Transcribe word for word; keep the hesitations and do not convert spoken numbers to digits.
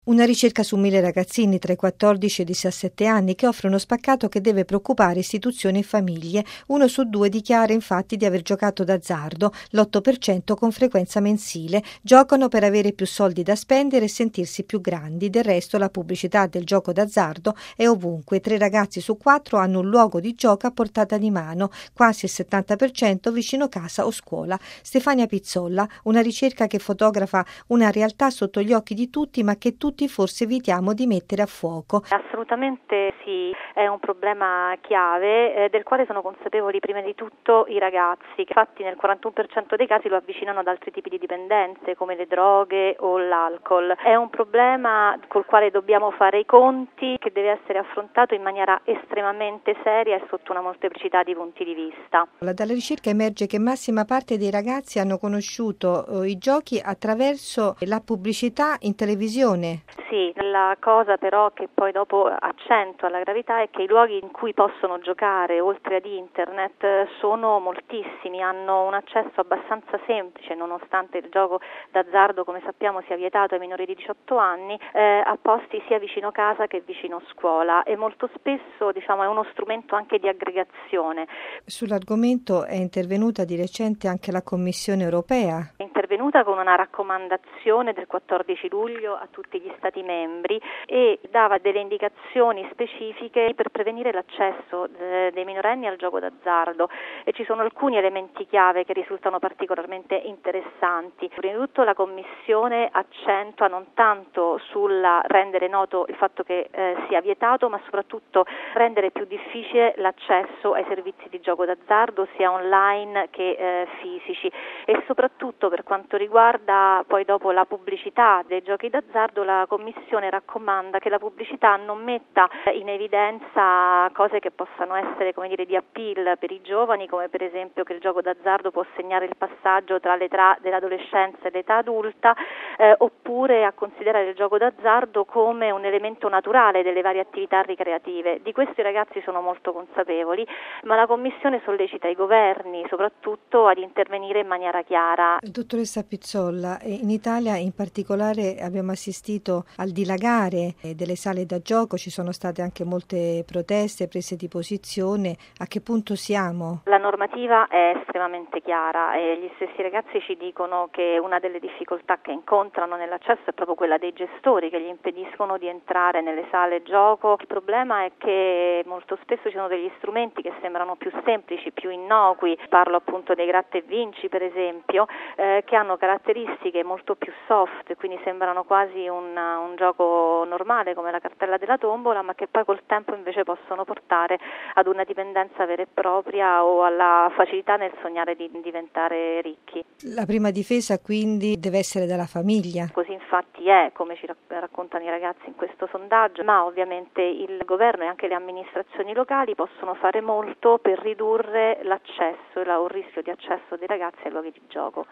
Una ricerca su mille ragazzini tra i quattordici e i diciassette anni che offre uno spaccato che deve preoccupare istituzioni e famiglie. Uno su due dichiara infatti di aver giocato d'azzardo, l'otto per cento con frequenza mensile. Giocano per avere più soldi da spendere e sentirsi più grandi. Del resto la pubblicità del gioco d'azzardo è ovunque. Tre ragazzi su quattro hanno un luogo di gioco a portata di mano, quasi il settanta per cento vicino casa o scuola. Stefania Pizzolla, una ricerca che fotografa una realtà sotto gli occhi di tutti ma che tutti forse evitiamo di mettere a fuoco. Assolutamente sì, è un problema chiave eh, del quale sono consapevoli prima di tutto i ragazzi, che infatti nel quarantuno per cento dei casi lo avvicinano ad altri tipi di dipendenze come le droghe o l'alcol. È un problema col quale dobbiamo fare i conti, che deve essere affrontato in maniera estremamente seria e sotto una molteplicità di punti di vista. Dalla ricerca emerge che massima parte dei ragazzi hanno conosciuto eh, i giochi attraverso la pubblicità in televisione. Sì, la cosa però che poi dopo accentua la gravità è che i luoghi in cui possono giocare oltre ad internet sono moltissimi, hanno un accesso abbastanza semplice, nonostante il gioco d'azzardo come sappiamo sia vietato ai minori di diciotto anni, eh, a posti sia vicino casa che vicino scuola, e molto spesso diciamo è uno strumento anche di aggregazione. Sull'argomento è intervenuta di recente anche la Commissione europea. È intervenuta con una raccomandazione del quattordici luglio a tutti gli Stati membri e dava delle indicazioni specifiche per prevenire l'accesso dei minorenni al gioco d'azzardo, e ci sono alcuni elementi chiave che risultano particolarmente interessanti. Prima di tutto la Commissione accentua non tanto sul rendere noto il fatto che eh, sia vietato, ma soprattutto rendere più difficile l'accesso ai servizi di gioco d'azzardo sia online che eh, fisici, e soprattutto per quanto riguarda poi dopo la pubblicità dei giochi d'azzardo la Commissione raccomanda che la pubblicità non metta in evidenza cose che possano essere, come dire, di appeal per i giovani, come per esempio che il gioco d'azzardo può segnare il passaggio tra l'età dell'adolescenza e l'età adulta, eh, oppure a considerare il gioco d'azzardo come un elemento naturale delle varie attività ricreative. Di questo i ragazzi sono molto consapevoli, ma la Commissione sollecita i governi soprattutto ad intervenire in maniera chiara. Dottoressa Pizzolla, in Italia in particolare abbiamo assistito al dilagare delle sale da gioco, ci sono state anche molte proteste, prese di posizione. A che punto siamo? La normativa è estremamente chiara e gli stessi ragazzi ci dicono che una delle difficoltà che incontrano nell'accesso è proprio quella dei gestori che gli impediscono di entrare nelle sale gioco. Il problema è che molto spesso ci sono degli strumenti che sembrano più semplici, più innocui, parlo appunto dei gratta e vinci per esempio, eh, che hanno caratteristiche molto più soft, quindi sembrano quasi un, un gioco normale come la cartella della tombola, ma che poi col tempo invece possono portare ad una dipendenza vera e propria o alla facilità nel sognare di diventare ricchi. La prima difesa quindi deve essere dalla famiglia. Così infatti è, come ci raccontano i ragazzi in questo sondaggio, ma ovviamente il governo e anche le amministrazioni locali possono fare molto per ridurre l'accesso e il rischio di accesso dei ragazzi ai luoghi di gioco.